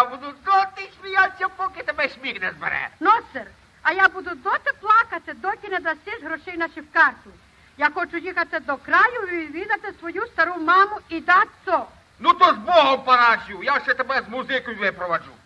буду доти сміятися, поки тебе сміх не збере. Ну, сир, а я буду доти плакати, доки не дасиш грошей на шифкарту. Я хочу їхати до краю і відвідати свою стару маму і татцо. Ну то з Богом, Парасю, я ще тебе з музикою випроводжу.